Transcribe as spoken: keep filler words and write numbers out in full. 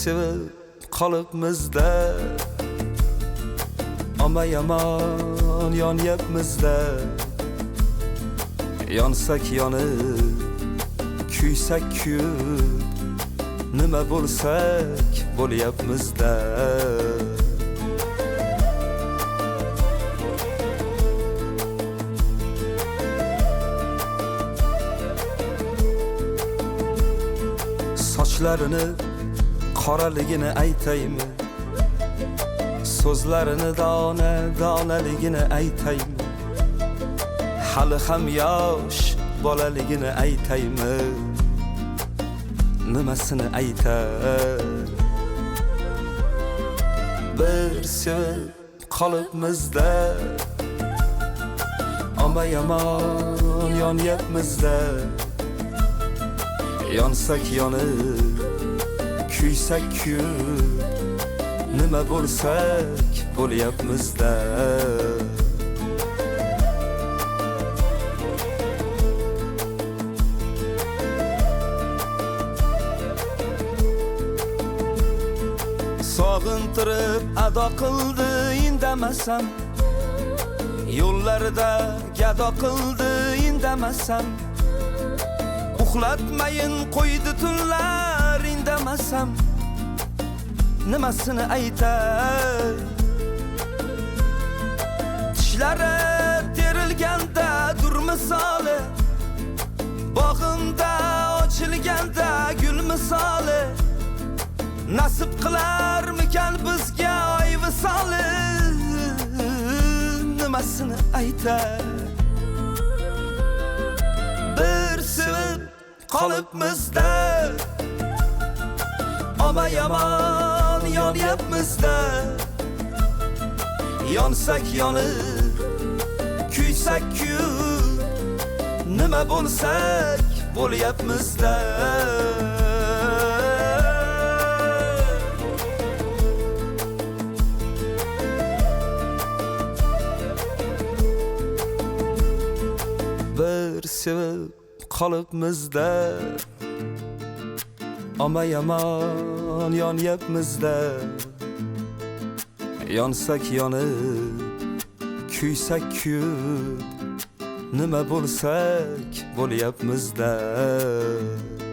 sevib qolibmizda, ama yomon yonyapmizda. Yonsak yonib, kuysak kuyib, nima bo'lsak bo'lyapmizda. Sochlarini qoraligini aytaymi, so'zlarini dona donaligini aytaymi, hali ham yosh bolaligini aytaymi, nimasini aytay? Bir sevib qolibmizda, ama yomon yonyapmizda. Yonsak yonib, kuysak kuyib, nima bo'lsak bo'lyapmizda. Sog'intirib ado qildi indamasam, yo'llarida gado qildi indamasam, uxlatmayin qo'ydi tunlar indamasam, nimasini aytay? Tishlari terilganda dur misoli, bog'imda ochilganda gul misoli, nasib qilarmikan bizga oy visoli, nimasini aytay? Bir sevib qolibmizda, ama yomon yonyapmizda. Yonsak yonib, kuysak kuyib, nima bo'lsak bo'lyapmizda. Bir sevib qolibmizda, ama yomon yonyapmizda. Yonsak yonib, kuysak kuyib, nima bo'lsak bo'lyapmizda.